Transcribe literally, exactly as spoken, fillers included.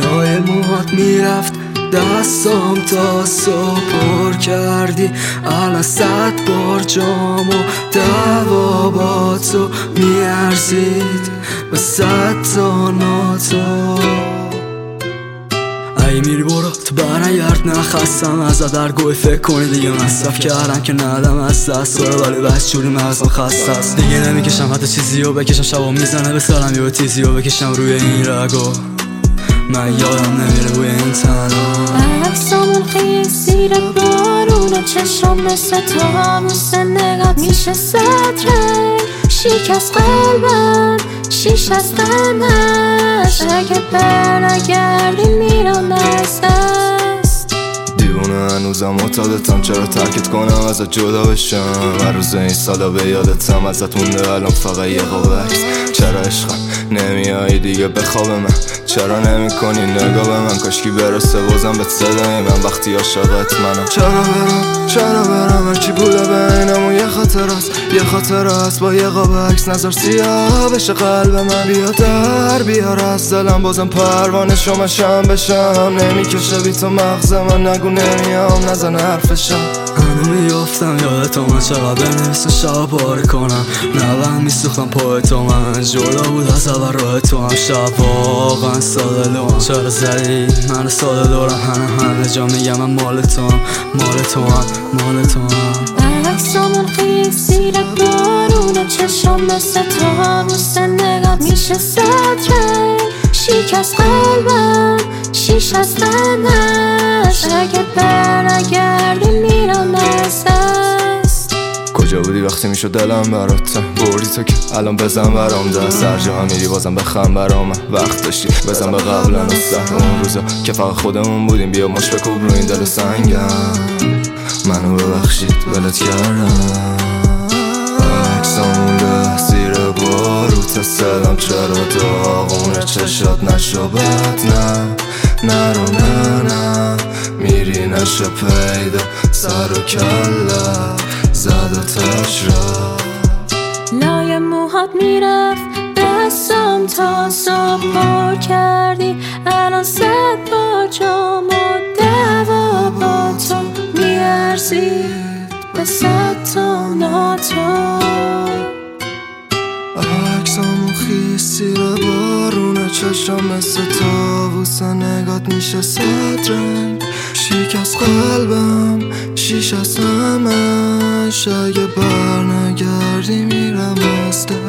لای موهات میرفت دستام تا صبح پر کردی. الان صد بار جام و دعوا با تو میارزید به صد تا ناتو. ای میری برو تو برنگرد، نخستم ازت در گوی فکر کنی دیگه مصرف کردم که ندم از دست رو، ولی بس جوری مغزم خسته است دیگه. نمیکشم حتی چیزی رو بکشم، شبا میزنه به سرم یه تیزی رو بکشم روی این رگو. من یادم نمیره بوی این تنها عکسامون خیلی زیر بارونه، چشم مثل طاووس نگات میشه سترنگ. شکست قلبم شیش از غمش، اگه برنگردی میرم از دست. دیوونه هنوزم معتادتم، چرا ترکت کنم ازت جدا بشم؟ هر روز این سالا به یادتم، ازت مونده الان فقط یه قاب عکس. چرا عشقم نمیایی دیگه به خواب من؟ چرا نمی کنی نگاه به من؟ کاشکی برسه بازم به صدای من وقتی عاشقت منم. چرا برم چرا برم هرچی بوده بینمون یه خاطر است، یه خاطر است با یه قاب عکس. نظر سیاه بشه قلب من، بیا در بیار از دلم بازم پروانه شما شم بشم. نمیکشه بی تو مغز من، نگو نمیام نزن حرفشم. هنو میافتم یادتو من چقدر بنویسم شب پاره کنم، نبهم میسوختم پای تو من. جدا بود از اول راه تو هم شب واقعا ساده لون. چرا زدی من ساده دارم، هنه همه جا میگم من مال تو هم مال تو هم مال تو هم. عکسامون خیلی زیر بارونه، چشم مثل طاووس نگات میشه سترنگ. شکست قلبم شیش از غمش، اگه برنگردی میرم از دست. کجا بودی وقتی میشد دلم برات؟ بردی تو که الان بزن برام دست. هر جا میری بازم بخم برام، وقت داشتی بزن به قبلا و سر اون روزا که فقط خودمون بودیم. بیا مش بکوب رو این دل سنگم، منو ببخشید ولت کردم. عکسامون ره زیر بارو تسلم، چرا داغونه چشات نشو بد؟ نه نرو نه نه میری نشه پیدا سر و کله زد و تش را. لای موهات میرفت دستم تا صبح پر کردی. الان صد بار جام و دعوا با تو میارزید به صد تا ناتو. عکسامون خیس زیر بارونه، چشم مثل طاووس نگات میشه سترنگ. شکست قلبم شیش از همش، اگه برنگردی میرم از دست.